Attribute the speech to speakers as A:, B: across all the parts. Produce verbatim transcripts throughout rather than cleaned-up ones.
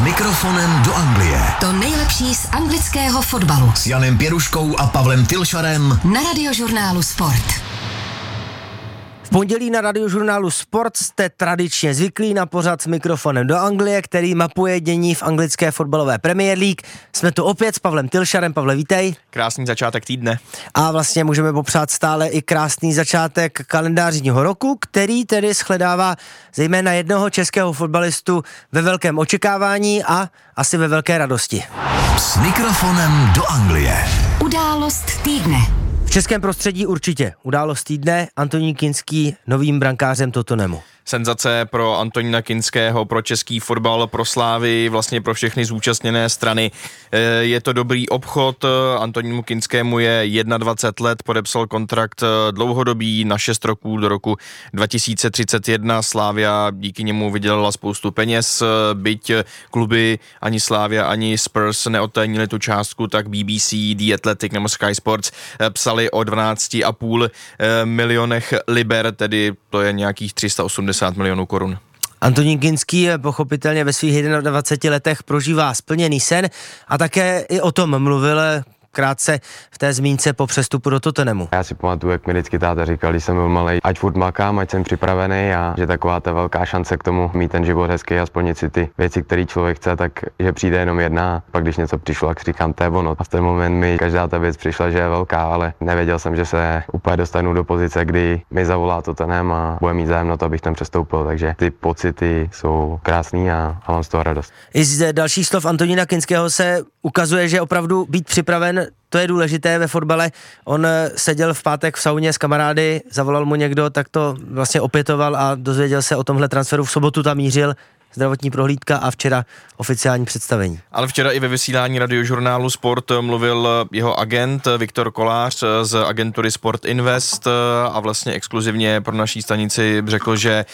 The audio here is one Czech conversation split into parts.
A: mikrofonem do Anglie.
B: To nejlepší z anglického fotbalu.
A: S Janem Pěruškou a Pavlem Tylšarem.
B: Na Radiožurnálu Sport.
C: V pondělí na Radiožurnálu Sport jste tradičně zvyklí na pořad s mikrofonem do Anglie, který mapuje dění v anglické fotbalové Premier League. Jsme tu opět s Pavlem Tylšarem. Pavle, vítej.
D: Krásný začátek týdne.
C: A vlastně můžeme popřát stále i krásný začátek kalendářního roku, který tedy shledává zejména jednoho českého fotbalistu ve velkém očekávání a asi ve velké radosti.
A: S mikrofonem do Anglie.
B: Událost týdne.
C: V českém prostředí určitě událost týdne, Antonín Kinský novým brankářem Tottenhamu.
D: Senzace pro Antonína Kinského, pro český fotbal, pro Slávy, vlastně pro všechny zúčastněné strany. Je to dobrý obchod, Antonínu Kinskému je dvacet jedna let, podepsal kontrakt dlouhodobý na šest roků do roku dva tisíce třicet jedna. Slávia díky němu vydělala spoustu peněz, byť kluby ani Slávia, ani Spurs neodtajnili tu částku, tak B B C, The Athletic nebo Sky Sports psali o dvanáct a půl milionech liber, tedy to je nějakých tři sta osmdesát milionů korun.
C: Antonín Kinský pochopitelně ve svých dvaceti jedna letech prožívá splněný sen a také i o tom mluvil krátce v té zmínce po přestupu do Tottenhamu.
E: Já si pamatuju, jak mi vždycky táta říkal, když jsem byl malej, ať furt makám, ať jsem připravený a že taková ta velká šance k tomu mít ten život hezký a splnit si ty věci, které člověk chce, tak že přijde jenom jedna. Pak když něco přišlo, tak říkám, to je ono. A v ten moment mi každá ta věc přišla, že je velká, ale nevěděl jsem, že se úplně dostanu do pozice, kdy mi zavolá Tottenham a bude mít zájem na to, abych tam přestoupil. Takže ty pocity jsou krásný a, a mám z toho radost.
C: I z dalších slov Antonína Kinského se ukazuje, že opravdu být připraven, to je důležité ve fotbale. On seděl v pátek v sauně s kamarády, zavolal mu někdo, tak to vlastně opětoval a dozvěděl se o tomhle transferu. V sobotu tam mířil, zdravotní prohlídka a včera oficiální představení.
D: Ale včera i ve vysílání Radiožurnálu Sport mluvil jeho agent Viktor Kolář z agentury Sport Invest a vlastně exkluzivně pro naší stanici řekl, že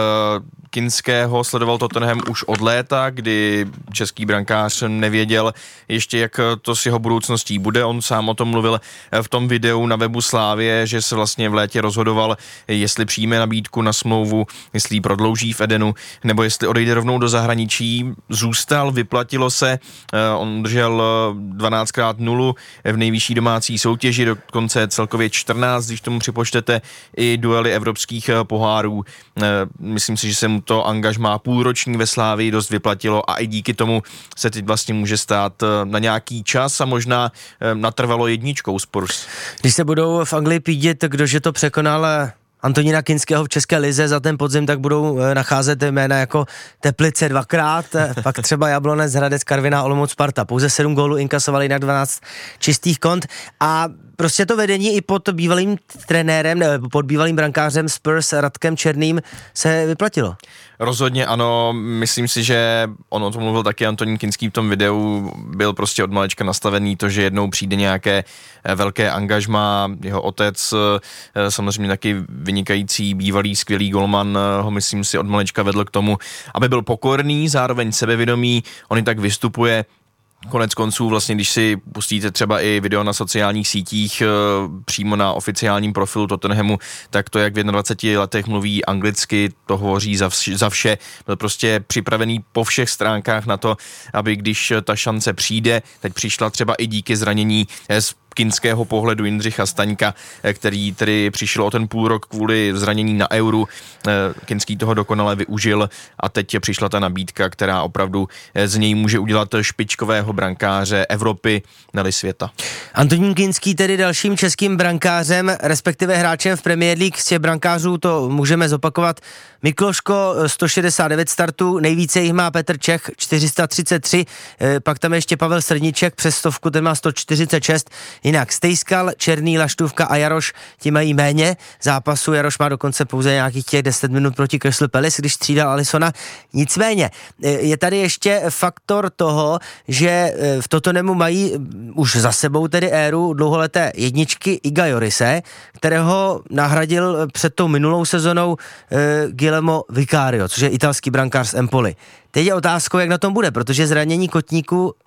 D: Kinského sledoval Tottenham už od léta, kdy český brankář nevěděl ještě, jak to s jeho budoucností bude. On sám o tom mluvil v tom videu na webu Slávie, že se vlastně v létě rozhodoval, jestli přijme nabídku na smlouvu, jestli ji prodlouží v Edenu, nebo jestli odejde rovnou do zahraničí. Zůstal, vyplatilo se, on držel dvanáctkrát nulu v nejvyšší domácí soutěži, dokonce celkově čtrnáct, když tomu připočtete i duely evropských pohárů. Myslím si, že se mu to angažmá půlroční ve Slávii dost vyplatilo a i díky tomu se teď vlastně může stát na nějaký čas a možná natrvalo jedničkou Spurs.
C: Když se budou v Anglii pídit, kdože to překonal Antonína Kinského v České lize za ten podzim, tak budou nacházet jména jako Teplice dvakrát, pak třeba Jablonec, Hradec, Karviná, Olomouc, Sparta. Pouze sedm gólů inkasovali na dvanáct čistých kont a prostě to vedení i pod bývalým trenérem, ne, pod bývalým brankářem Spurs Radkem Černým se vyplatilo.
D: Rozhodně ano, myslím si, že on o tom mluvil taky Antonín Kinský v tom videu, byl prostě od malečka nastavený to, že jednou přijde nějaké velké angažmá, jeho otec samozřejmě taky vynikající bývalý skvělý golman, ho myslím si od malečka vedl k tomu, aby byl pokorný, zároveň sebevědomý, on i tak vystupuje. Konec konců vlastně, když si pustíte třeba i video na sociálních sítích přímo na oficiálním profilu Tottenhamu, tak to, jak v dvaceti jedna letech mluví anglicky, to hovoří za, vš- za vše. Byl prostě připravený po všech stránkách na to, aby když ta šance přijde, teď přišla třeba i díky zranění z Kinského pohledu Jindřicha Staňka, který tedy přišel o ten půl rok kvůli zranění na Euru. Kinský toho dokonale využil a teď přišla ta nabídka, která opravdu z něj může udělat špičkového brankáře Evropy, neli světa.
C: Antonín Kinský tedy dalším českým brankářem, respektive hráčem v Premier League. Z těch brankářů to můžeme zopakovat. Mikloško sto šedesát devět startů, nejvíce jich má Petr Čech čtyři sta třicet tři, pak tam ještě Pavel Srdniček přes stovku, ten má sto čtyřicet šest. Jinak Stejskal, Černý, Laštůvka a Jaroš, ti mají méně zápasů. Jaroš má dokonce pouze nějakých těch deset minut proti Crystal Palace, když střídal Alisona. Nicméně, je tady ještě faktor toho, že v Tottenhamu mají už za sebou tedy éru dlouholeté jedničky Iga Jorise, kterého nahradil před tou minulou sezonou eh, Guillermo Vicario, což je italský brankář z Empoli. Teď je otázkou, jak na tom bude, protože zranění kotníku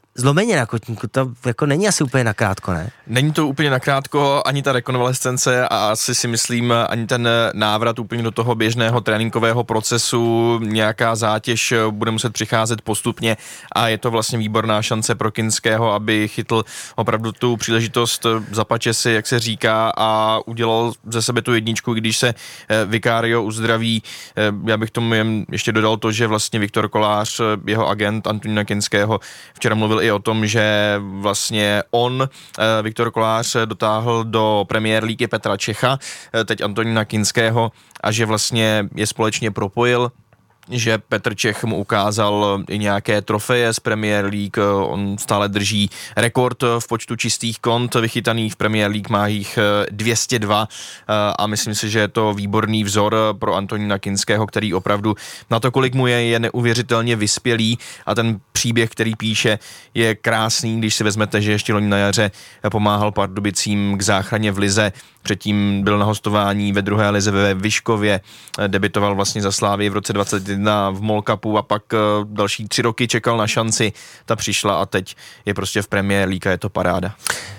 C: zlomeně na kotníku, to jako není asi úplně nakrátko, ne?
D: Není to úplně nakrátko, ani ta rekonvalescence a asi si myslím, ani ten návrat úplně do toho běžného tréninkového procesu, nějaká zátěž bude muset přicházet postupně a je to vlastně výborná šance pro Kinského, aby chytl opravdu tu příležitost, zapače si, jak se říká, a udělal ze sebe tu jedničku, když se Vicario uzdraví. Já bych tomu jen ještě dodal to, že vlastně Viktor Kolář, jeho agent Antonína Kinského, včera mluvil i o tom, že vlastně on, Viktor Kolář, dotáhl do Premier League Petra Čecha, teď Antonína Kinského, a že vlastně je společně propojil, že Petr Čech mu ukázal i nějaké trofeje z Premier League, on stále drží rekord v počtu čistých kont vychytaných v Premier League, má jich dvě stě dva a myslím si, že je to výborný vzor pro Antonína Kinského, který opravdu na to, kolik mu je, je neuvěřitelně vyspělý a ten příběh, který píše, je krásný, když si vezmete, že ještě loni na jaře pomáhal Pardubicím k záchraně v lize, předtím byl na hostování ve druhé lize ve Vyškově, debitoval vlastně za Slávii v roce dvacet jedna v Mall Cupu a pak další tři roky čekal na šanci, ta přišla a teď je prostě v Premier League a je to paráda.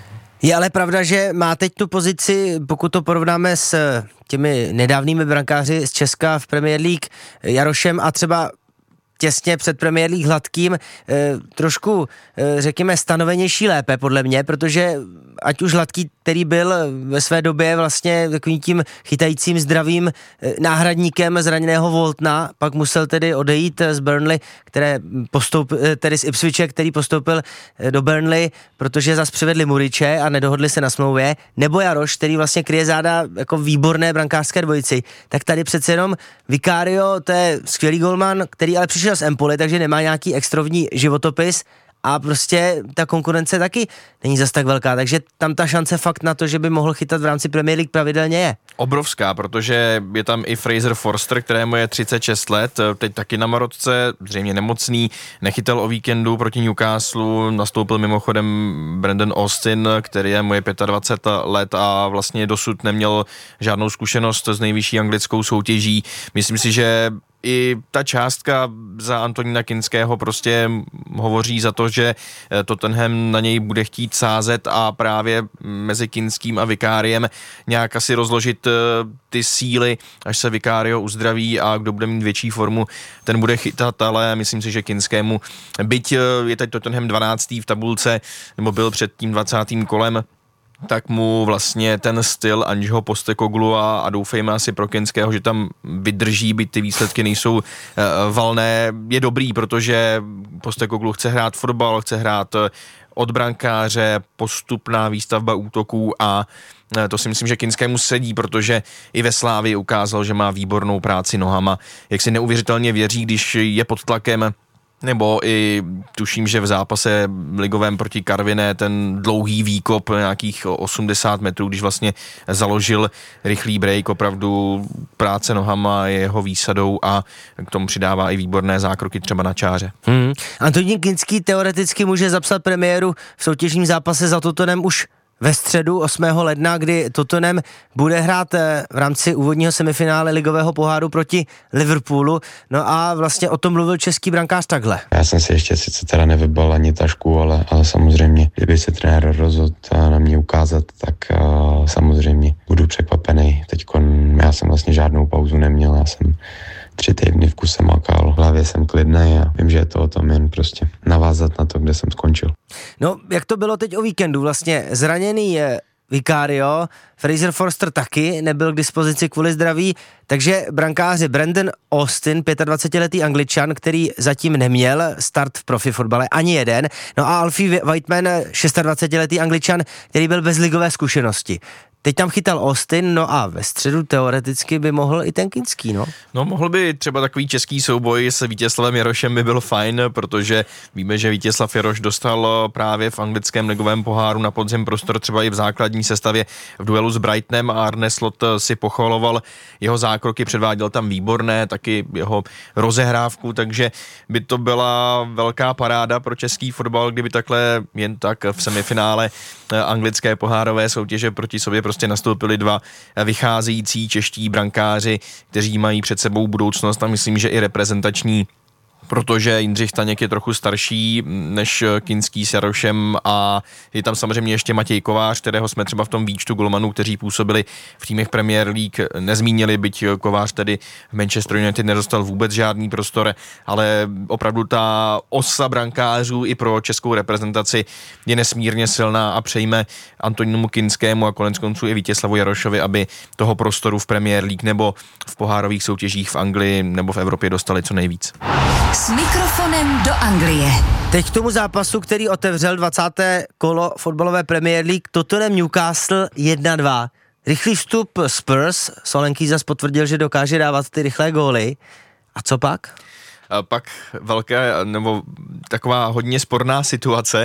C: Je ale pravda, že má teď tu pozici, pokud to porovnáme s těmi nedávnými brankáři z Česka v Premier League, Jarošem a třeba těsně před Premier League Hladkým, eh, trošku, eh, řekněme, stanovenější lépe podle mě, protože ať už Hladký, který byl ve své době vlastně takovým tím chytajícím zdravým eh, náhradníkem zraněného Voltna, pak musel tedy odejít z Burnley, které postoupil, eh, tedy z Ipswiche, který postoupil eh, do Burnley, protože zas přivedli Muriče a nedohodli se na smlouvě, nebo Jaroš, který vlastně kryje záda jako výborné brankářské dvojici, tak tady přece jenom Vicario, to je skvělý golman, který ale přišel z Empoli, takže nemá nějaký extrovní životopis a prostě ta konkurence taky není zas tak velká, takže tam ta šance fakt na to, že by mohl chytat v rámci Premier League pravidelně je.
D: Obrovská, protože je tam i Fraser Forster, kterému je třicet šest let, teď taky na Marotce, zřejmě nemocný, nechytal o víkendu proti Newcastle, nastoupil mimochodem Brandon Austin, který je mu je dvacet pět let a vlastně dosud neměl žádnou zkušenost s nejvyšší anglickou soutěží. Myslím si, že i ta částka za Antonína Kinského prostě hovoří za to, že Tottenham na něj bude chtít sázet a právě mezi Kinským a Vicáriem nějak asi rozložit ty síly, až se Vicario uzdraví a kdo bude mít větší formu, ten bude chytat, ale myslím si, že Kinskému, byť je teď Tottenham dvanáctý v tabulce, nebo byl před tím dvacátým kolem, tak mu vlastně ten styl Angeho Postecoglou a, a doufejme asi pro Kinského, že tam vydrží, byť ty výsledky nejsou uh, valné, je dobrý, protože Postecoglou chce hrát fotbal, chce hrát od brankáře, postupná výstavba útoků a uh, to si myslím, že Kinskému sedí, protože i ve Slávii ukázal, že má výbornou práci nohama, jak si neuvěřitelně věří, když je pod tlakem, nebo i tuším, že v zápase ligovém proti Karviné ten dlouhý výkop nějakých osmdesát metrů, když vlastně založil rychlý break, opravdu práce nohama je jeho výsadou a k tomu přidává i výborné zákroky třeba na čáře.
C: Hmm. Antonín Kinský teoreticky může zapsat premiéru v soutěžním zápase za Tottenham už ve středu osmého ledna, kdy Tottenham bude hrát v rámci úvodního semifinále ligového poháru proti Liverpoolu. No a vlastně o tom mluvil český brankář takhle.
E: Já jsem si ještě sice teda nevybal ani tašku, ale, ale samozřejmě, kdyby se trenér rozhodl na mě ukázat, tak uh, samozřejmě budu překvapený. Teďko já jsem vlastně žádnou pauzu neměl, já jsem tři týdny v kuse makal, v hlavě jsem klidnej a vím, že je to o tom jen prostě navázat na to, kde jsem skončil.
C: No, jak to bylo teď o víkendu? Vlastně zraněný je Vicario, Fraser Forster taky nebyl k dispozici kvůli zdraví, takže brankáři Brandon Austin, dvacetiletý Angličan, který zatím neměl start v profi fotbale, ani jeden, no a Alfie Whiteman, dvacetišestiletý Angličan, který byl bez ligové zkušenosti. Teď tam chytal Austin, no a ve středu teoreticky by mohl i ten Kinský, no.
D: No mohl by třeba takový český souboj s Vítězslavem Jarošem by byl fajn, protože víme, že Vítězslav Jaroš dostal právě v anglickém ligovém poháru na podzim prostor třeba i v základní sestavě v duelu s Brightonem a Arne Slot si pochvaloval jeho zákroky, předváděl tam výborné, taky jeho rozehrávku, takže by to byla velká paráda pro český fotbal, kdyby takhle jen tak v semifinále anglické pohárové soutěže proti sobě prostě nastoupili dva vycházející čeští brankáři, kteří mají před sebou budoucnost a myslím, že i reprezentační protože Jindřich Staněk je trochu starší než Kinský s Jarošem a je tam samozřejmě ještě Matěj Kovář, kterého jsme třeba v tom výčtu golmanů, kteří působili v týmech Premier League, nezmínili, byť Kovář tedy v Manchester United nedostal vůbec žádný prostor, ale opravdu ta osa brankářů i pro českou reprezentaci je nesmírně silná a přejme Antonínu Kinskému a konec konců i Vítězslavu Jarošovi, aby toho prostoru v Premier League nebo v pohárových soutěžích v Anglii nebo v Evropě dostali co nejvíc.
B: S mikrofonem do Anglie.
C: Teď k tomu zápasu, který otevřel dvacáté kolo fotbalové Premier League, Tottenham Newcastle jedna dva. Rychlý vstup Spurs, Solanke zas potvrdil, že dokáže dávat ty rychlé góly. A co pak?
D: A pak velké, nebo taková hodně sporná situace,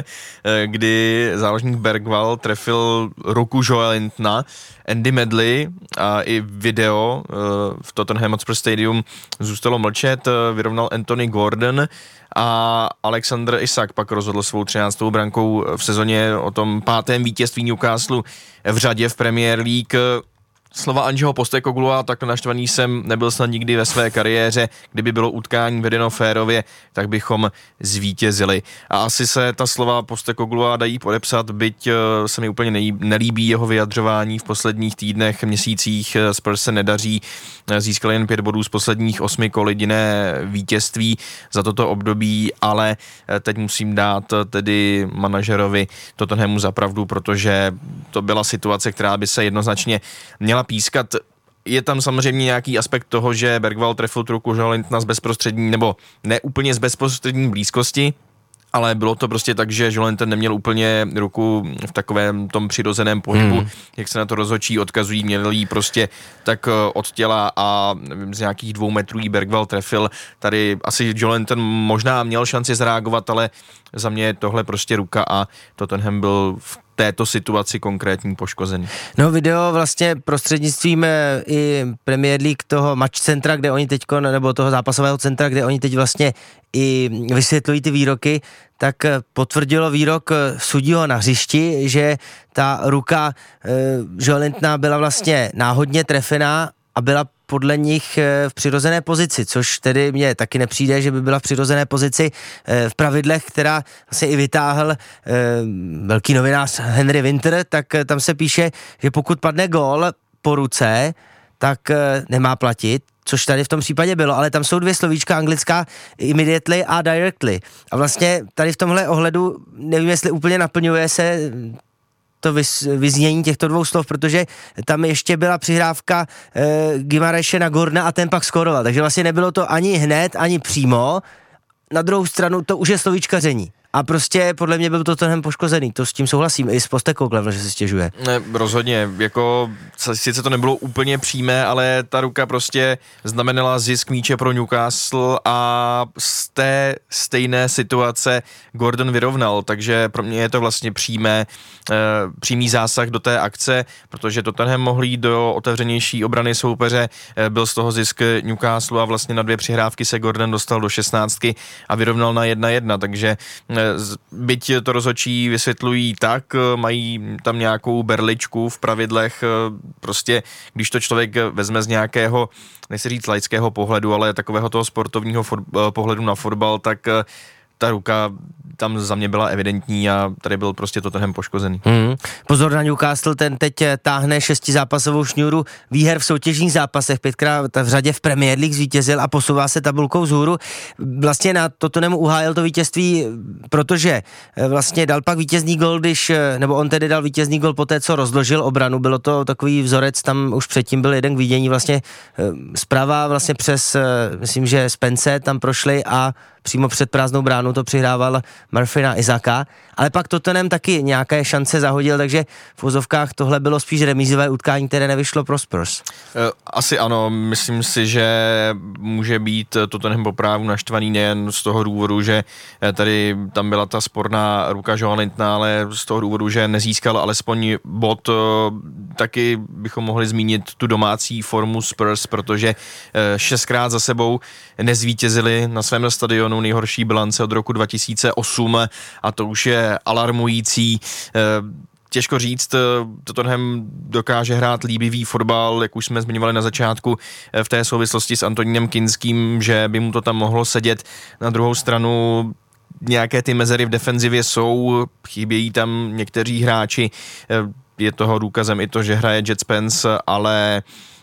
D: kdy záložník Bergwall trefil ruku Joelintona, Andy Medley a i video v Tottenham Hotspur Stadium zůstalo mlčet, vyrovnal Anthony Gordon a Alexander Isak pak rozhodl svou třináctou brankou v sezóně o tom pátém vítězství Newcastle v řadě v Premier League. Slova Angeho Postecoglua, tak naštvaný jsem nebyl snad nikdy ve své kariéře, kdyby bylo utkání vedeno férově, tak bychom zvítězili. A asi se ta slova Postecoglua dají podepsat, byť se mi úplně nelíbí jeho vyjadřování v posledních týdnech, měsících. Spurs se nedaří, získali jen pět bodů z posledních osmi kol, jediné vítězství za toto období, ale teď musím dát tedy manažerovi Tottenhamu za pravdu, protože to byla situace, která by se jednoznačně měla pískat. Je tam samozřejmě nějaký aspekt toho, že Bergwall trefil tu ruku Joelintona z bezprostřední, nebo ne úplně z bezprostřední blízkosti, ale bylo to prostě tak, že Joelinton neměl úplně ruku v takovém tom přirozeném pohybu, hmm. jak se na to rozhodčí odkazují, měl jí prostě tak od těla a z nějakých dvou metrů jí Bergwall trefil. Tady asi Joelinton možná měl šanci zareagovat, ale za mě je tohle prostě ruka a Tottenham byl v této situaci konkrétní poškozený.
C: No video vlastně prostřednictvím i Premier League toho match centra, kde oni teďko, nebo toho zápasového centra, kde oni teď vlastně i vysvětlují ty výroky, tak potvrdilo výrok sudího na hřišti, že ta ruka e, Joelintona byla vlastně náhodně trefená a byla podle nich v přirozené pozici, což tedy mně taky nepřijde, že by byla v přirozené pozici v pravidlech, která se i vytáhl velký novinář Henry Winter, tak tam se píše, že pokud padne gól po ruce, tak nemá platit, což tady v tom případě bylo, ale tam jsou dvě slovíčka anglická, immediately a directly. A vlastně tady v tomhle ohledu nevím, jestli úplně naplňuje se to vyznění těchto dvou slov, protože tam ještě byla přihrávka e, Gimareše na Gordona a ten pak skoroval, takže vlastně nebylo to ani hned, ani přímo. Na druhou stranu to už je slovíčkaření. A prostě podle mě byl to tenhle poškozený, to s tím souhlasím, i s Postecoglouem, že se stěžuje.
D: Ne, rozhodně, jako sice to nebylo úplně přímé, ale ta ruka prostě znamenala zisk míče pro Newcastle a z té stejné situace Gordon vyrovnal, takže pro mě je to vlastně přímé, e, přímý zásah do té akce, protože Tottenham mohl jít do otevřenější obrany soupeře, e, byl z toho zisk Newcastle a vlastně na dvě přihrávky se Gordon dostal do šestnáctky a vyrovnal na jedna jedna, takže e, byť to rozhodčí vysvětlují tak, mají tam nějakou berličku v pravidlech, prostě když to člověk vezme z nějakého, nechci říct laického pohledu, ale takového toho sportovního for, pohledu na fotbal, tak ta ruka tam za mě byla evidentní a tady byl prostě Tottenham poškozený. Hmm.
C: Pozor na Newcastle, ten teď táhne šestizápasovou šňůru výher v soutěžních zápasech, pětkrát v řadě v Premier League zvítězil a posouvá se tabulkou vzhůru. Vlastně na Tottenhamu uhájil to vítězství, protože vlastně dal pak vítězný gol, když, nebo on tedy dal vítězný gol poté, co rozložil obranu. Bylo to takový vzorec, tam už předtím byl jeden k vidění, vlastně zprava vlastně přes, myslím, že Spence tam prošli a přímo před prázdnou bránu to přihrával Murphy na Isaka, ale pak Tottenham taky nějaké šance zahodil, takže v úzovkách tohle bylo spíš remízové utkání, které nevyšlo pro Spurs.
D: Asi ano, myslím si, že může být Tottenham po právu naštvaný nejen z toho důvodu, že tady tam byla ta sporná ruka Joelintona, ale z toho důvodu, že nezískal alespoň bod. Taky bychom mohli zmínit tu domácí formu Spurs, protože šestkrát za sebou nezvítězili na svém stadionu, nejhorší bilance od roku dva tisíce osm a to už je alarmující. těžko říct, Tottenham dokáže hrát líbivý fotbal, jak už jsme zmiňovali na začátku v té souvislosti s Antonínem Kinským, že by mu to tam mohlo sedět. Na druhou stranu nějaké ty mezery v defenzivě jsou, chybějí tam někteří hráči, je toho důkazem i to, že hraje Jet Spence, ale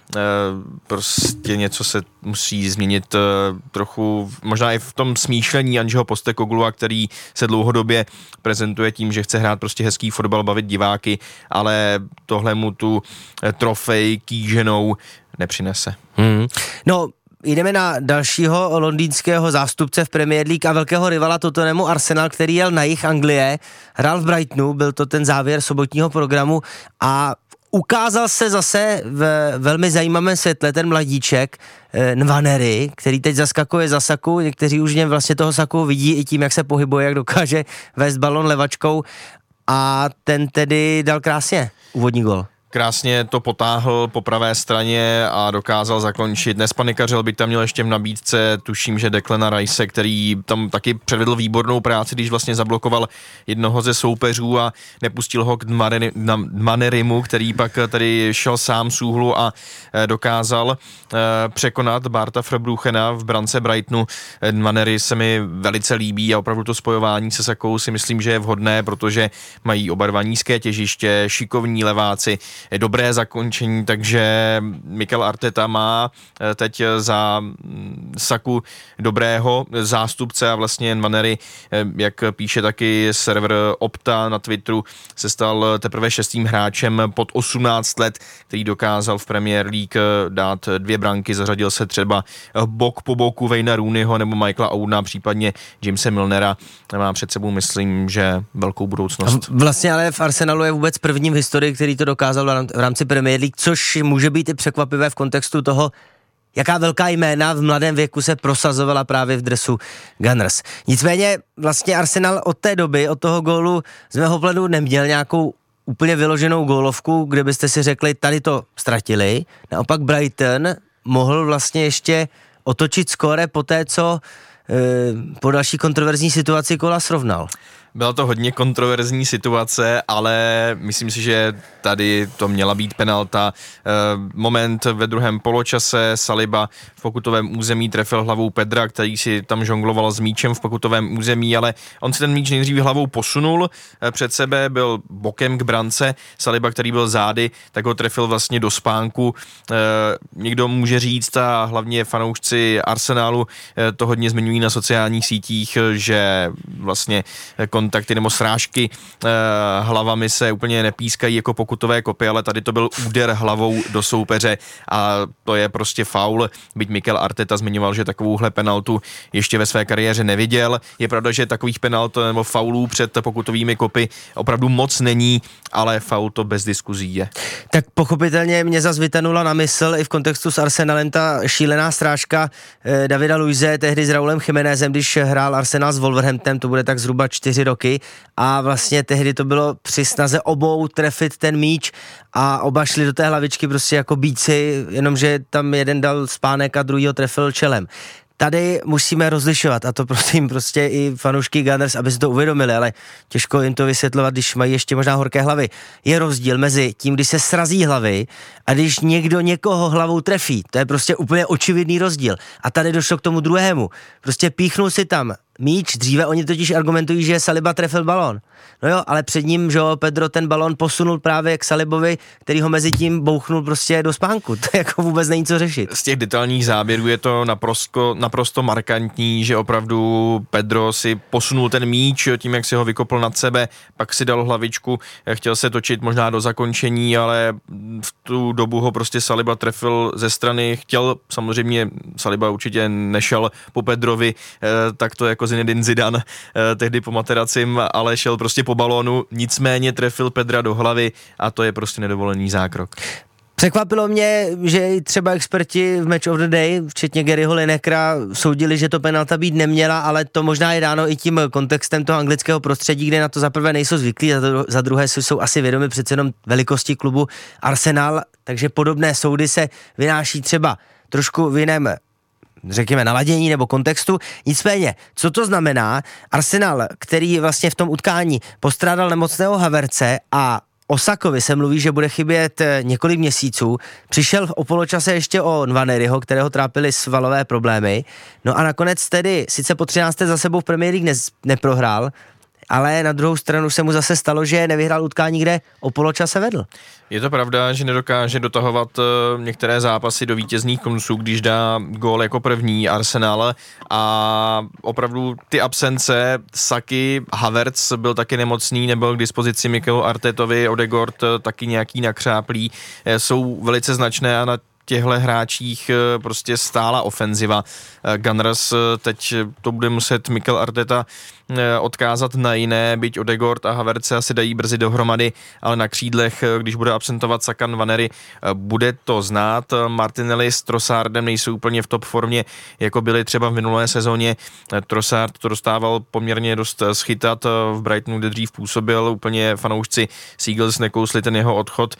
D: prostě něco se musí změnit trochu, možná i v tom smýšlení Angeho Postecoglua, který se dlouhodobě prezentuje tím, že chce hrát prostě hezký fotbal, bavit diváky, ale tohle mu tu trofej kýženou nepřinese.
C: Hmm. No, jdeme na dalšího londýnského zástupce v Premier League a velkého rivala Tottenhamu Arsenal, který jel na jih Anglie, hrál v Brightonu, byl to ten závěr sobotního programu a ukázal se zase v velmi zajímavém světle ten mladíček eh, Nwanery, který teď zaskakuje za Saku, někteří už něm vlastně toho Saku vidí i tím, jak se pohybuje, jak dokáže vést balon levačkou a ten tedy dal krásně úvodní gol.
D: Krásně to potáhl po pravé straně a dokázal zakončit. Nespanikařil, by tam měl ještě v nabídce, tuším, že Declana Rice, který tam taky předvedl výbornou práci, když vlastně zablokoval jednoho ze soupeřů a nepustil ho k Nwanerymu, který pak tady šel sám z úhlu a dokázal překonat Barta Verbrugena v brance Brightonu. Nwanery se mi velice líbí a opravdu to spojování se Sakou si myslím, že je vhodné, protože mají oba dva nízké těžiště, šikovní leváci, dobré zakončení, takže Mikel Arteta má teď za Saku dobrého zástupce a vlastně Nwanery, jak píše taky server Opta na Twitteru, se stal teprve šestým hráčem pod osmnáct let, který dokázal v Premier League dát dvě branky, zařadil se třeba bok po boku Wayna Rooneyho nebo Michaela Owena, případně Jamese Milnera. Má před sebou, myslím, že velkou budoucnost.
C: Vlastně ale v Arsenalu je vůbec prvním v historii, který to dokázal v rámci Premier League, což může být i překvapivé v kontextu toho, jaká velká jména v mladém věku se prosazovala právě v dresu Gunners. Nicméně vlastně Arsenal od té doby, od toho gólu z mého pohledu neměl nějakou úplně vyloženou gólovku, kde byste si řekli, tady to ztratili. Naopak Brighton mohl vlastně ještě otočit skóre po té, co e, po další kontroverzní situaci kola srovnal.
D: Byla to hodně kontroverzní situace, ale myslím si, že tady to měla být penalta. Moment ve druhém poločase, Saliba v pokutovém území trefil hlavou Pedra, který si tam žongloval s míčem v pokutovém území, ale on si ten míč nejdřív hlavou posunul před sebe, byl bokem k brance. Saliba, který byl zády, tak ho trefil vlastně do spánku. Někdo může říct, a hlavně fanoušci Arsenalu to hodně zmiňují na sociálních sítích, že vlastně kontakty nebo srážky eh, hlavami se úplně nepískají jako pokutové kopy, ale tady to byl úder hlavou do soupeře a to je prostě faul. Byť Mikel Arteta zmiňoval, že takovouhle penaltu ještě ve své kariéře neviděl. Je pravda, že takových penalt nebo faulů před pokutovými kopy opravdu moc není, ale faul to bez diskuzí je.
C: Tak pochopitelně mě zas vytanula na mysl i v kontextu s Arsenalem ta šílená srážka eh, Davida Luise tehdy s Raulem Jiménezem, když hrál Arsenal s Wolverhamptonem, to bude tak zhruba čtyři roky a vlastně tehdy to bylo při snaze obou trefit ten míč a oba šli do té hlavičky prostě jako bíci, jenomže tam jeden dal spánek a druhý ho trefil čelem. Tady musíme rozlišovat a to prosím prostě i fanoušky Gunners, aby si to uvědomili, ale těžko jim to vysvětlovat, když mají ještě možná horké hlavy. Je rozdíl mezi tím, když se srazí hlavy a když někdo někoho hlavou trefí. To je prostě úplně očividný rozdíl. A tady došlo k tomu druhému. Prostě píchnul si tam míč, dříve oni totiž argumentují, že Saliba trefil balón. No jo, ale před ním, že jo, Pedro ten balón posunul právě k Salibovi, který ho mezi tím bouchnul prostě do spánku. To jako vůbec není co řešit.
D: Z těch detailních záběrů je to naprosto, naprosto markantní, že opravdu Pedro si posunul ten míč tím, jak si ho vykopl nad sebe, pak si dal hlavičku, chtěl se točit možná do zakončení, ale v tu dobu ho prostě Saliba trefil ze strany, chtěl, samozřejmě Saliba určitě nešel po Pedrovi, tak to jako Zinedine Zidane tehdy po Materacim, ale šel prostě po balónu, nicméně trefil Pedra do hlavy a to je prostě nedovolený zákrok.
C: Překvapilo mě, že i třeba experti v Match of the Day, včetně Garyho Linekera, soudili, že to penalta být neměla, ale to možná je dáno i tím kontextem toho anglického prostředí, kde na to zaprvé nejsou zvyklí, a za druhé jsou asi vědomi přece jenom velikosti klubu Arsenal, takže podobné soudy se vynáší třeba trošku v jiném, řekněme, naladění nebo kontextu. Nicméně, co to znamená? Arsenal, který vlastně v tom utkání postrádal nemocného Havertze a O Sakovi se mluví, že bude chybět několik měsíců. Přišel o poločase ještě o Nwaneryho, kterého trápily svalové problémy. No a nakonec tedy, sice po třinácté za sebou v Premier League ne- neprohrál, ale na druhou stranu se mu zase stalo, že nevyhrál utkání, kde o poločase vedl.
D: Je to pravda, že nedokáže dotahovat některé zápasy do vítězných konců, když dá gól jako první Arsenal, a opravdu ty absence Saky, Havertz byl taky nemocný, nebyl k dispozici Mikelu Artetovi, Odegaard taky nějaký nakřáplý, jsou velice značné a na těchto hráčích prostě stála ofenziva. Gunners teď to bude muset Mikel Arteta odkázat na jiné, byť Odegaard a Havertz se asi dají brzy dohromady, ale na křídlech, když bude absentovat Saka, Nwanery, bude to znát. Martinelli s Trossardem nejsou úplně v top formě, jako byli třeba v minulé sezóně. Trossard to dostával poměrně dost schytat, v Brightonu, kde dřív působil, úplně fanoušci Seagulls nekousli ten jeho odchod,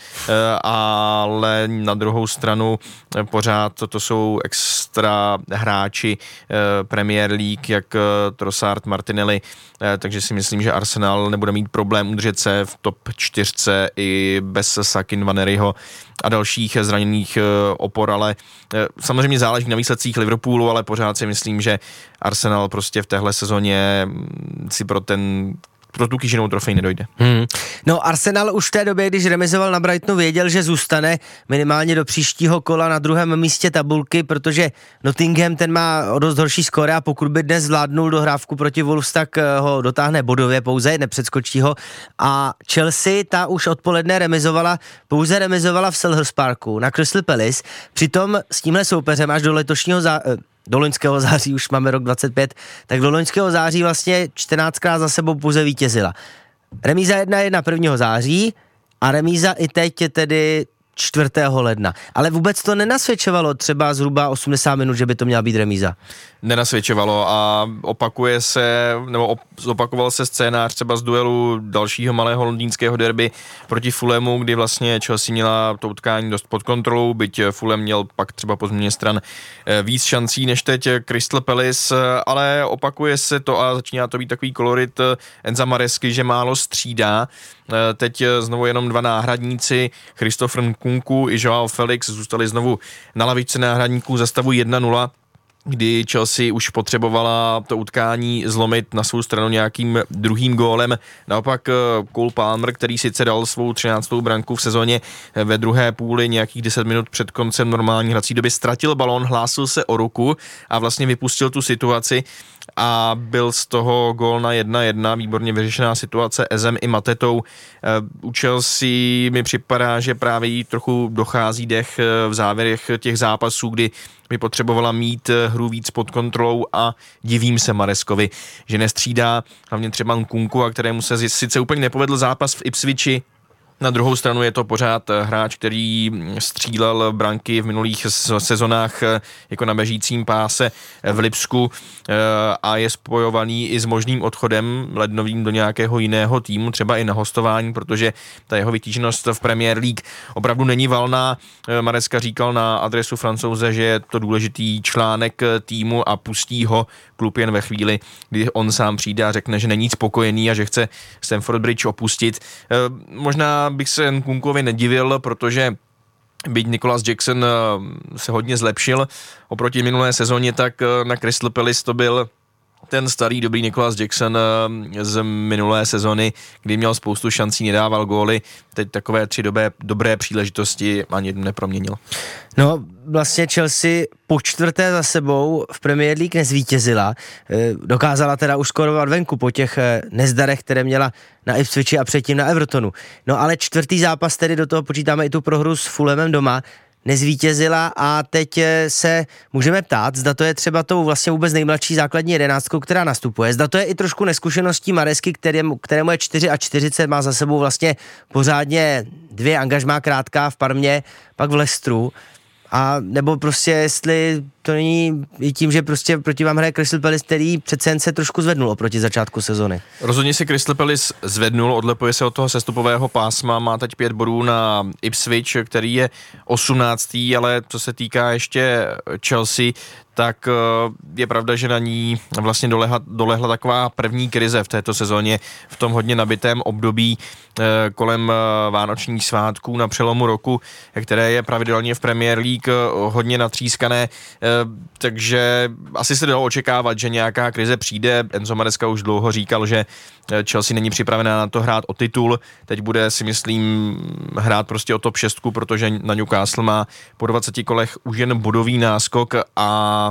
D: ale na druhou stranu pořád to jsou extra hráči Premier League, jak Trossard, Martinelli, takže si myslím, že Arsenal nebude mít problém udržet se v top čtyřce i bez Saky, Nwaneryho a dalších zraněných opor, ale samozřejmě záleží na výsledcích Liverpoolu, ale pořád si myslím, že Arsenal prostě v téhle sezóně si pro ten pro tu kýženou trofej nedojde.
C: Hmm. No Arsenal už v té době, když remizoval na Brightonu, věděl, že zůstane minimálně do příštího kola na druhém místě tabulky, protože Nottingham ten má o dost horší skóre a pokud by dnes zvládnul dohrávku proti Wolves, tak ho dotáhne bodově pouze, nepředskočí ho. A Chelsea, ta už odpoledne remizovala, pouze remizovala v Selhurst Parku na Crystal Palace, přitom s tímhle soupeřem až do letošního zá... do loňského září, už máme rok dvacet pět, tak do loňského září vlastně čtrnáctkrát za sebou pouze vítězila. Remíza jedna jedna prvního září a remíza i teď je tedy čtvrtého ledna. Ale vůbec to nenasvědčovalo třeba zhruba osmdesát minut, že by to měla být remíza.
D: Nenasvědčovalo a opakuje se, nebo op, zopakoval se scénář třeba z duelu dalšího malého londýnského derby proti Fulhamu, kdy vlastně Chelsea měla to utkání dost pod kontrolou, byť Fulham měl pak třeba po změně stran víc šancí než teď Crystal Palace, ale opakuje se to a začíná to být takový kolorit Enza Maresky, že málo střídá. Teď znovu jenom dva náhradníci, Christopher Nkunku i Joao Felix zůstali znovu na lavičce náhradníků za stavu jedna nula, kdy Chelsea už potřebovala to utkání zlomit na svou stranu nějakým druhým gólem. Naopak Cole Palmer, který sice dal svou třináctou branku v sezóně, ve druhé půli nějakých deset minut před koncem normální hrací doby ztratil balón, hlásil se o ruku a vlastně vypustil tu situaci a byl z toho gól na jedna jedna, výborně vyřešená situace Ezem i Matetou. U Chelsea mi připadá, že právě jí trochu dochází dech v závěrech těch zápasů, kdy by potřebovala mít hru víc pod kontrolou a divím se Mareskovi, že nestřídá hlavně třeba Nkunku, a kterému se sice úplně nepovedl zápas v Ipswichi. Na druhou stranu je to pořád hráč, který střílel branky v minulých sezonách jako na běžícím páse v Lipsku a je spojovaný i s možným odchodem lednovým do nějakého jiného týmu, třeba i na hostování, protože ta jeho vytíženost v Premier League opravdu není valná. Mareska říkal na adresu Francouze, že je to důležitý článek týmu a pustí ho klub jen ve chvíli, kdy on sám přijde a řekne, že není spokojený a že chce Stamford Bridge opustit. Možná bych se Nkunkovi nedivil, protože byť Nicholas Jackson se hodně zlepšil oproti minulé sezóně, tak na Crystal Palace to byl ten starý dobrý Nicholas Jackson z minulé sezony, kdy měl spoustu šancí, nedával góly, teď takové tři dobré, dobré příležitosti ani jednu neproměnil.
C: No vlastně Chelsea po čtvrté za sebou v Premier League nezvítězila, dokázala teda už skórovat venku po těch nezdarech, které měla na Ipswichi a předtím na Evertonu. No ale čtvrtý zápas, tedy do toho počítáme i tu prohru s Fulhamem doma, nezvítězila a teď se můžeme ptát, zda to je třeba tou vlastně vůbec nejmladší základní jedenáctkou, která nastupuje. Zda to je i trošku neskušeností Maresky, kterému, kterému je čtyřicet čtyři, má za sebou vlastně pořádně dvě angažmá krátká v Parmě, pak v Leicesteru. A nebo prostě jestli to není i tím, že prostě proti vám hraje Crystal Palace, který přece jen se trošku zvednul oproti začátku sezony.
D: Rozhodně si Crystal Palace zvednul, odlepuje se od toho sestupového pásma, má teď pět bodů na Ipswich, který je osmnáctý, ale co se týká ještě Chelsea, tak je pravda, že na ní vlastně dolehla, dolehla taková první krize v této sezóně, v tom hodně nabitém období kolem vánočních svátků na přelomu roku, které je pravidelně v Premier League hodně natřískané, takže asi se dalo očekávat, že nějaká krize přijde. Enzo Maresca už dlouho říkal, že Chelsea není připravená na to hrát o titul, teď bude, si myslím, hrát prostě o top šestku, protože na Newcastle má po dvaceti kolech už jen bodový náskok a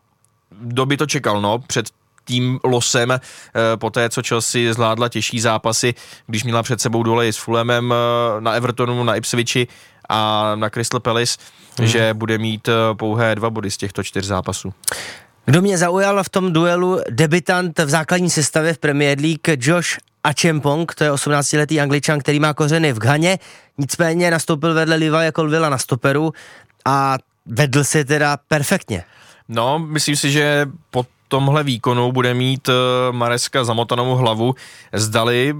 D: kdo by to čekal, no, před tím losem, eh, po té, co Chelsea zvládla těžší zápasy, když měla před sebou dole s Fulhamem, eh, na Evertonu, na Ipswichi a na Crystal Palace, hmm. že bude mít eh, pouhé dva body z těchto čtyř zápasů.
C: Kdo mě zaujal v tom duelu, debutant v základní sestavě v Premier League Josh Acheampong, to je osmnáctiletý Angličan, který má kořeny v Ghaně, nicméně nastoupil vedle Levi'a Colwilla na stoperu a vedl se teda perfektně.
D: No, myslím si, že po tomhle výkonu bude mít Maresca zamotanou hlavu, zdali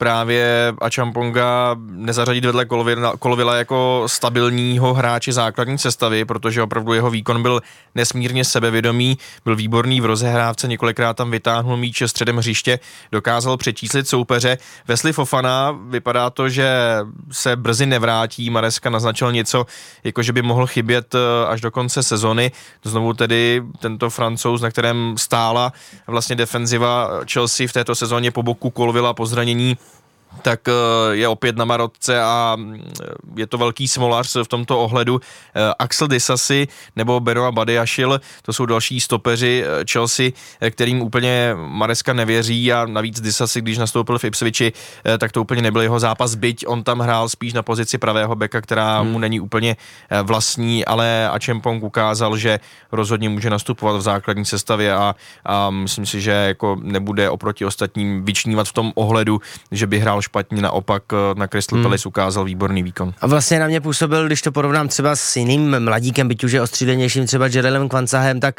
D: právě Achamponga nezařadit vedle Colwilla jako stabilního hráče základní sestavy, protože opravdu jeho výkon byl nesmírně sebevědomý, byl výborný v rozehrávce, několikrát tam vytáhnul míč středem hřiště, dokázal přečíslit soupeře. Wesley Fofana, vypadá to, že se brzy nevrátí, Maresca naznačil něco, jako že by mohl chybět až do konce sezony, znovu tedy tento Francouz, na kterém stála vlastně defenziva Chelsea v této sezóně po boku Colwilla po zranění, tak je opět na marotce a je to velký smolař v tomto ohledu. Axel Disasi nebo Benoit Badiashile, to jsou další stopeři Chelsea, kterým úplně Maresca nevěří a navíc Disasi, když nastoupil v Ipswichi, tak to úplně nebyl jeho zápas, byť on tam hrál spíš na pozici pravého beka, která hmm. mu není úplně vlastní, ale Acheampong ukázal, že rozhodně může nastupovat v základní sestavě a, a myslím si, že jako nebude oproti ostatním vyčnívat v tom ohledu, že by hrál špatně, naopak na Crystal hmm. Palace ukázal výborný výkon.
C: A vlastně na mě působil, když to porovnám třeba s jiným mladíkem, byť už je ostřílenějším, třeba Jarelem Kvancahem, tak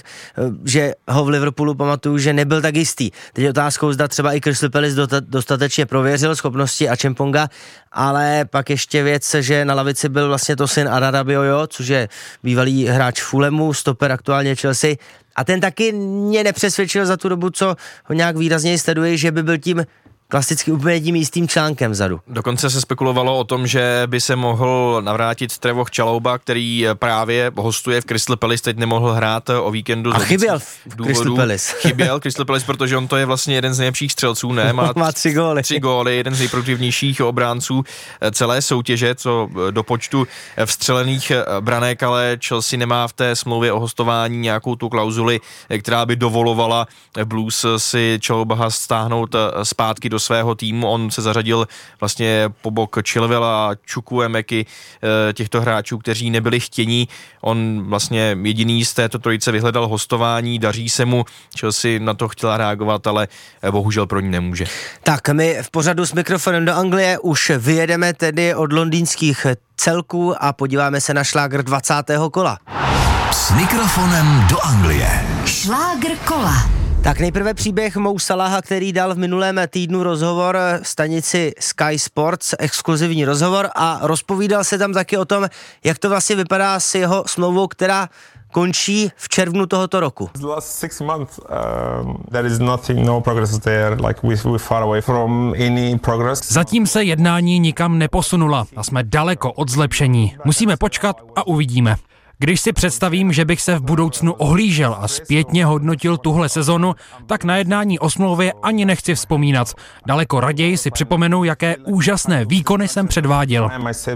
C: že ho v Liverpoolu pamatuju, že nebyl tak jistý. Teď je otázkou, zda třeba i Crystal Palace dostatečně prověřil schopnosti Achamponga, ale pak ještě věc, že na lavici byl vlastně Tosin Adarabioyo, což je bývalý hráč Fulhamu, stoper aktuálně Chelsea, a ten taky mě nepřesvědčil za tu dobu, co ho nějak výrazněji sleduji, že by byl tím klasicky úplně tím jistým článkem vzadu.
D: Dokonce se spekulovalo o tom, že by se mohl navrátit Trevoh Chalobah, který právě hostuje v Crystal Palace, teď nemohl hrát o víkendu.
C: A chyběl v Crystal Palace.
D: Chyběl Crystal Palace, protože on to je vlastně jeden z nejlepších střelců, ne? Má,
C: má tři góly.
D: Tři góly, jeden z nejproduktivnějších obránců celé soutěže, co do počtu vstřelených branek, ale Chelsea nemá v té smlouvě o hostování nějakou tu klauzuli, která by dovolovala Blues si Chalobaha stáhnout zpátky do svého týmu. On se zařadil vlastně po bok Chilwella a Chukwuemeky, těchto hráčů, kteří nebyli chtění. On vlastně jediný z této trojice vyhledal hostování, daří se mu, Chelsea na to chtěla reagovat, ale bohužel pro ní nemůže.
C: Tak my v pořadu s mikrofonem do Anglie už vyjedeme tedy od londýnských celků a podíváme se na šlágr dvacátého kola.
A: S mikrofonem do Anglie.
B: Šlágr kola.
C: Tak nejprve příběh Mo Salaha, který dal v minulém týdnu rozhovor stanici Sky Sports, exkluzivní rozhovor, a rozpovídal se tam taky o tom, jak to vlastně vypadá s jeho smlouvou, která končí v červnu tohoto roku.
F: The last six months, um, there is nothing, no progress there, like we we're far away from any progress.
G: Zatím se jednání nikam neposunula a jsme daleko od zlepšení. Musíme počkat a uvidíme. Když si představím, že bych se v budoucnu ohlížel a zpětně hodnotil tuhle sezonu, tak na jednání o smlouvě ani nechci vzpomínat. Daleko raději si připomenu, jaké úžasné výkony jsem předváděl.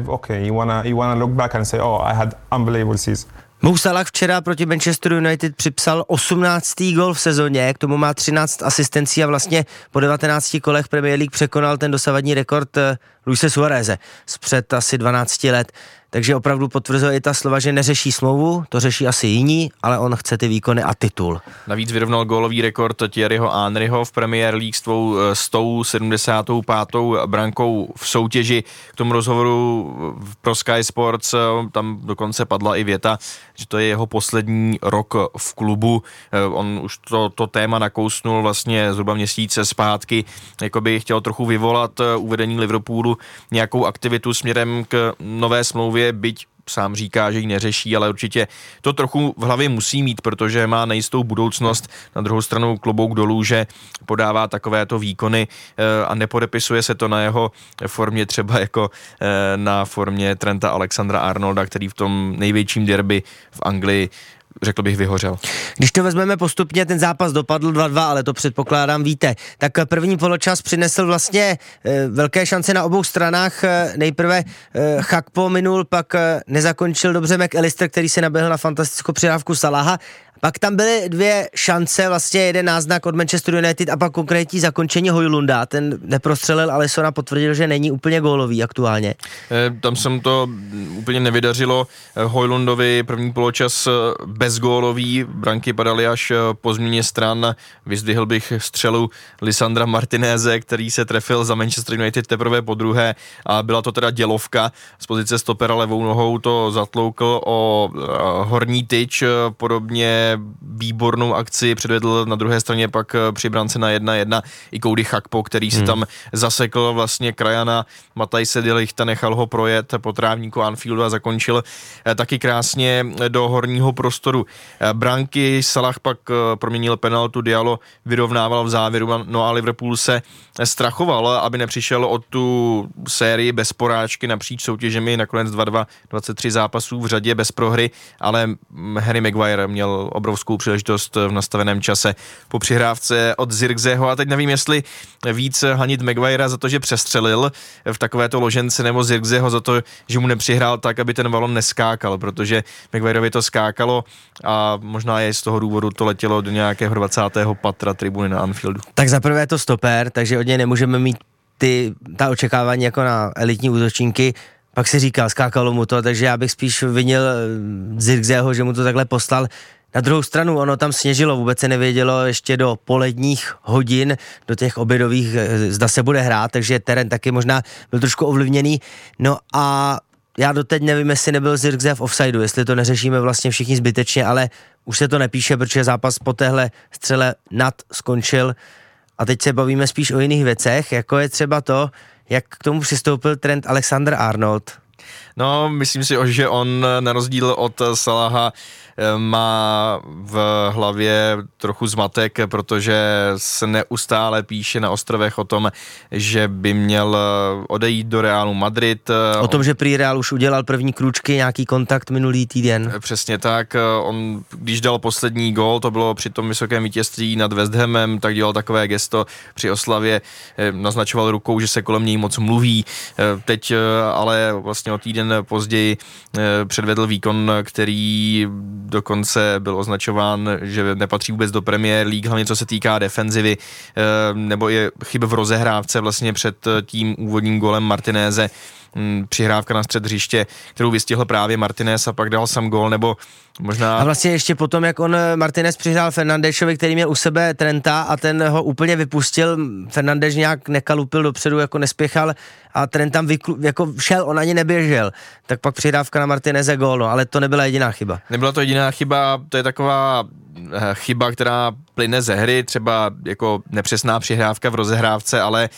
C: Mo Salah včera proti Manchesteru United připsal osmnáctý gól v sezóně, k tomu má třináct asistencí a vlastně po devatenácti kolech Premier League překonal ten dosavadní rekord Luise Suareze zpřed asi dvanácti let. Takže opravdu potvrzuje i ta slova, že neřeší smlouvu, to řeší asi jiní, ale on chce ty výkony a titul.
D: Navíc vyrovnal gólový rekord Thierryho Henryho v Premier League s tou sto sedmdesátou pátou brankou v soutěži. K tomu rozhovoru pro Sky Sports tam dokonce padla i věta, že to je jeho poslední rok v klubu. On už to, to téma nakousnul vlastně zhruba měsíce zpátky, jakoby chtěl trochu vyvolat uvedení Liverpoolu nějakou aktivitu směrem k nové smlouvě, byť sám říká, že ji neřeší, ale určitě to trochu v hlavě musí mít, protože má nejistou budoucnost. Na druhou stranu klobouk dolů, že podává takovéto výkony a nepodepisuje se to na jeho formě třeba jako na formě Trenta Alexandra Arnolda, který v tom největším derby v Anglii, řekl bych, vyhořel.
C: Když to vezmeme postupně, ten zápas dopadl dva dva, ale to předpokládám víte. Tak první poločas přinesl vlastně e, velké šance na obou stranách. E, nejprve e, Chakpo minul, pak e, nezakončil dobře McAllister, který se naběhl na fantastickou přidávku Salaha. Pak tam byly dvě šance, vlastně jeden náznak od Manchester United a pak konkrétní zakončení Højlunda. Ten neprostřelil, ale Sona potvrdil, že není úplně gólový aktuálně.
D: E, tam jsem to úplně nevydařilo. Højlundovi první poločas bezgólový, branky padaly až po změně stran. Vyzdvihl bych střelu Lisandra Martineze, který se trefil za Manchester United teprve po druhé a byla to teda dělovka. Z pozice stopera levou nohou to zatloukl o horní tyč, podobně výbornou akci předvedl na druhé straně pak při brance na jedna jedna i Cody Chakpo, který si hmm. tam zasekl vlastně krajana Matthijse de Lichta, nechal ho projet po trávníku Anfieldu a zakončil taky krásně do horního prostoru branky. Salah pak proměnil penaltu, Diallo vyrovnával v závěru, no a Liverpool se strachoval, aby nepřišel o tu sérii bez porážky napříč soutěžemi, nakonec dva dva, dvacet tři zápasů v řadě bez prohry, ale Harry Maguire měl obrovskou příležitost v nastaveném čase po přihrávce od Zirkzeho a teď nevím, jestli víc hanit Maguirea za to, že přestřelil v takovéto ložence, nebo Zirkzeho za to, že mu nepřihrál tak, aby ten balon neskákal, protože Maguireovi to skákalo a možná je z toho důvodu to letělo do nějakého dvacátého patra tribuny na Anfieldu.
C: Tak zaprvé je to stoper, takže od něj nemůžeme mít ty, ta očekávání jako na elitní útočníky. Pak si říkal, skákalo mu to, takže já bych spíš vinil Zirkzeho, že mu to takhle poslal. Na druhou stranu, ono tam sněžilo, vůbec se nevědělo ještě do poledních hodin, do těch obědových, zda se bude hrát, takže terén taky možná byl trošku ovlivněný. No a já doteď nevím, jestli nebyl Zirkzee v offsideu, jestli to neřešíme vlastně všichni zbytečně, ale už se to nepíše, protože zápas po téhle střele nad skončil a teď se bavíme spíš o jiných věcech, jako je třeba to, jak k tomu přistoupil Trent Alexander-Arnold.
D: No, myslím si, že on na rozdíl od Salaha má v hlavě trochu zmatek, protože se neustále píše na ostrovech o tom, že by měl odejít do Realu Madrid.
C: O tom, že prý Real už udělal první krůčky, nějaký kontakt minulý týden.
D: Přesně tak. On, když dal poslední gól, to bylo při tom vysokém vítězství nad West Hamem, tak dělal takové gesto při oslavě, naznačoval rukou, že se kolem něj moc mluví. Teď ale vlastně o týden později předvedl výkon, který dokonce byl označován, že nepatří vůbec do Premier League, hlavně co se týká defenzivy, nebo je chyb v rozehrávce vlastně před tím úvodním golem Martineze, přihrávka na střed hřiště, kterou vystihl právě Martinez a pak dal sam gól, nebo možná...
C: A vlastně ještě potom, jak on Martinez přihrál Fernandešovi, který měl u sebe Trenta a ten ho úplně vypustil, Fernandes nějak nekalupil dopředu, jako nespěchal a Trent tam vyklu, jako šel, on ani neběžel, tak pak přihrávka na Martineze gól, no, ale to nebyla jediná chyba.
D: Nebyla to jediná chyba, to je taková chyba, která plyne ze hry, třeba jako nepřesná přihrávka v rozehrávce, ale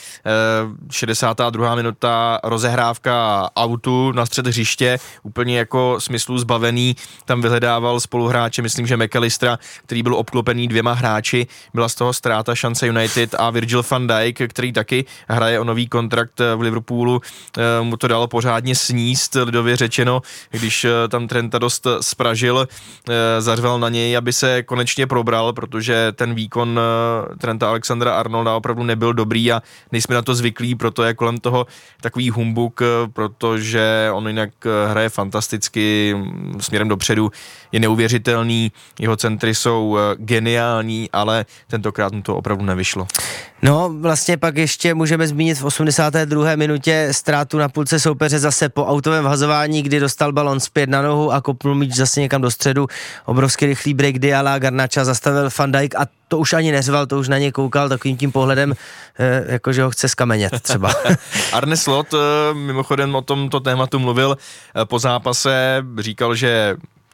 D: šedesátá druhá minuta rozehrávka autu na střed hřiště, úplně jako smyslu zbavený, tam vyhledával spoluhráče, myslím, že McAllistera, který byl obklopený dvěma hráči, byla z toho ztráta šance United a Virgil van Dijk, který taky hraje o nový kontrakt v Liverpoolu, mu to dalo pořádně sníst, lidově řečeno, když tam Trenta dost spražil, zařval na něj, aby se konečně probral, protože ten výkon Trenta Alexandra Arnolda opravdu nebyl dobrý a nejsme na to zvyklí, proto je kolem toho takový humbuk, protože on jinak hraje fantasticky směrem dopředu, je neuvěřitelný, jeho centry jsou geniální, ale tentokrát mu to opravdu nevyšlo.
C: No, vlastně pak ještě můžeme zmínit v osmdesáté druhé minutě ztrátu na půlce soupeře zase po autovém vhazování, kdy dostal balon zpět na nohu a kopnul míč zase někam do středu. Obrovský rychlý break Diala, Garnacha zastavil Van Dijk a to už ani neřval, to už na ně koukal takovým tím pohledem, eh, jakože ho chce skamenět třeba.
D: Arne Slot mimochodem o tomto tématu mluvil po zápase, říkal, že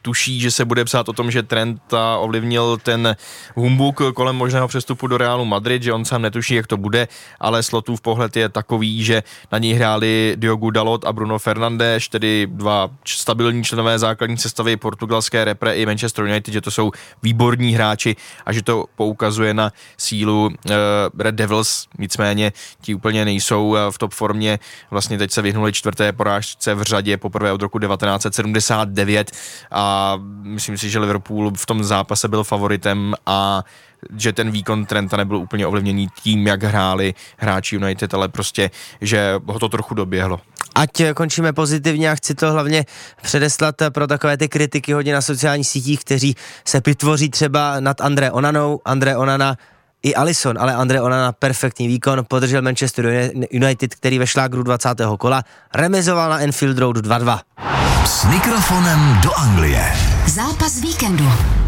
D: tuší, že se bude psát o tom, že Trent ovlivnil ten humbuk kolem možného přestupu do Realu Madrid, že on sám netuší, jak to bude, ale Slotův pohled je takový, že na něj hráli Diogo Dalot a Bruno Fernandes, tedy dva stabilní členové základní sestavy portugalské repre i Manchester United, že to jsou výborní hráči a že to poukazuje na sílu uh, Red Devils, nicméně ti úplně nejsou uh, v top formě, vlastně teď se vyhnuli čtvrté porážce v řadě poprvé od roku devatenáct set sedmdesát devět a myslím si, že Liverpool v tom zápase byl favoritem a že ten výkon Trenta nebyl úplně ovlivněný tím, jak hráli hráči United, ale prostě, že ho to trochu doběhlo.
C: Ať končíme pozitivně a chci to hlavně předeslat pro takové ty kritiky hodně na sociálních sítích, kteří se pitvoří třeba nad André Onanou, André Onana i Alisson, ale André Onana perfektní výkon, podržel Manchester United, který ve šlágru dvacátého kola remizoval na Anfield Road dva dva.
A: S mikrofonem do Anglie.
B: Zápas víkendu.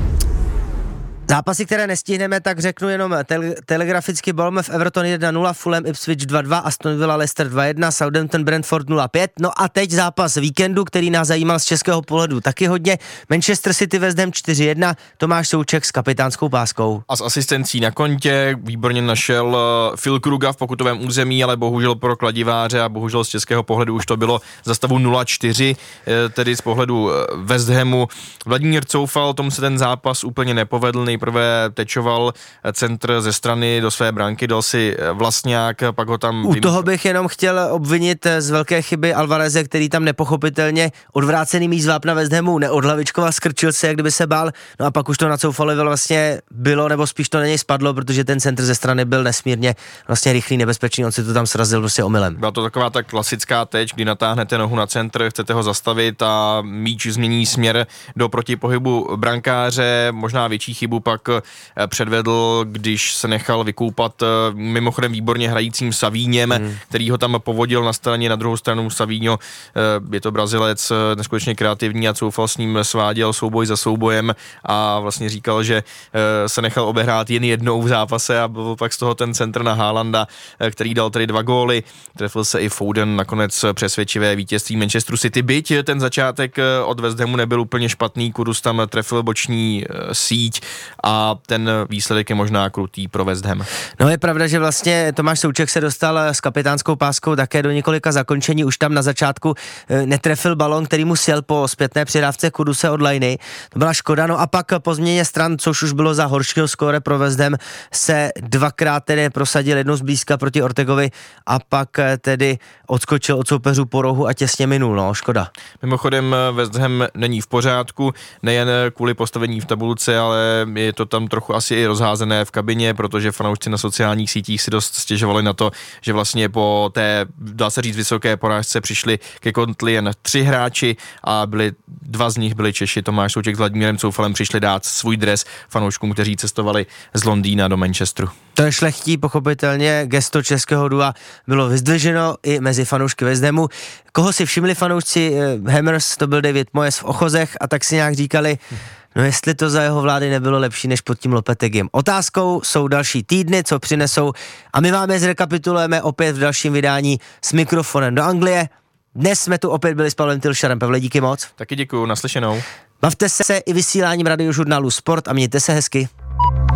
C: Zápasy, které nestihneme, tak řeknu jenom tele- telegraficky: Bournemouth Everton jedna nula, Fulham Ipswich dva dva, Aston Villa Leicester dva jedna, Southampton Brentford nula pět. No a teď zápas víkendu, který nás zajímal z českého pohledu taky hodně. Manchester City West Ham čtyři jedna, Tomáš Souček s kapitánskou páskou.
D: A s asistencí na kontě výborně našel Phil Kruga v pokutovém území, ale bohužel pro kladiváře a bohužel z českého pohledu už to bylo za stavu nula čtyři, tedy z pohledu West Hamu. Vladimír Coufal, tomu se ten zápas úplně nepovedl, nejprve tečoval centr ze strany do své branky, dal si Vlastňák, pak ho tam...
C: U toho bych jenom chtěl obvinit z velké chyby Alvareze, který tam nepochopitelně odvrácený míč z vápna West Hamu neodhlavičkoval, skrčil se, jak kdyby se bál, no a pak už to na Coufalovi vlastně bylo, nebo spíš to na něj spadlo, protože ten centr ze strany byl nesmírně vlastně rychlý, nebezpečný, on si to tam srazil prostě omylem.
D: Byla to taková ta klasická teč, kdy natáhnete nohu na centr, chcete ho zastavit a míč změní směr do protipohybu brankáře, možná větší chybu pak předvedl, když se nechal vykoupat mimochodem výborně hrajícím Savíněm, hmm. který ho tam povodil na straně, na druhou stranu Savíňo, je to Brazilec, neskutečně kreativní a Coufal s ním sváděl souboj za soubojem a vlastně říkal, že se nechal obehrát jen jednou v zápase a byl pak z toho ten centr na Haalanda, který dal tedy dva góly. Trefil se i Foden, nakonec přesvědčivé vítězství Manchesteru City, byť ten začátek od West Hamu nebyl úplně špatný, Kudus tam trefil boční síť a ten výsledek je možná krutý pro West Ham.
C: No je pravda, že vlastně Tomáš Souček se dostal s kapitánskou páskou také do několika zakončení, už tam na začátku netrefil balon, který mu sjel po zpětné přidávce Kuduse od lajny, to byla škoda, no a pak po změně stran, což už bylo za horšího skóre pro West Ham, se dvakrát tedy prosadil jednou zblízka proti Ortegovi a pak tedy odskočil od soupeřů po rohu a těsně minul, no škoda.
D: Mimochodem West Ham není v pořádku, nejen kvůli postavení v tabulce, ale je to tam trochu asi i rozházené v kabině, protože fanoušci na sociálních sítích si dost stěžovali na to, že vlastně po té, dá se říct, vysoké porážce přišli ke kontli jen tři hráči a byli, dva z nich byli Češi, Tomáš Souček s Vladimírem Coufalem přišli dát svůj dres fanouškům, kteří cestovali z Londýna do Manchesteru.
C: To je šlechtí, pochopitelně, gesto českého dua bylo vyzdviženo i mezi fanoušky West Hamu. Koho si všimli fanoušci Hammers, to byl David Moyes v Ochozech a tak si nějak říkali, no jestli to za jeho vlády nebylo lepší než pod tím Lopetegem. Otázkou jsou další týdny, co přinesou a my vám je zrekapitulujeme opět v dalším vydání s mikrofonem do Anglie. Dnes jsme tu opět byli s Pavlem Tilšarem. Pavle, díky moc.
D: Taky děkuju, naslyšenou.
C: Bavte se i vysíláním radiožurnálu Sport a mějte se hezky.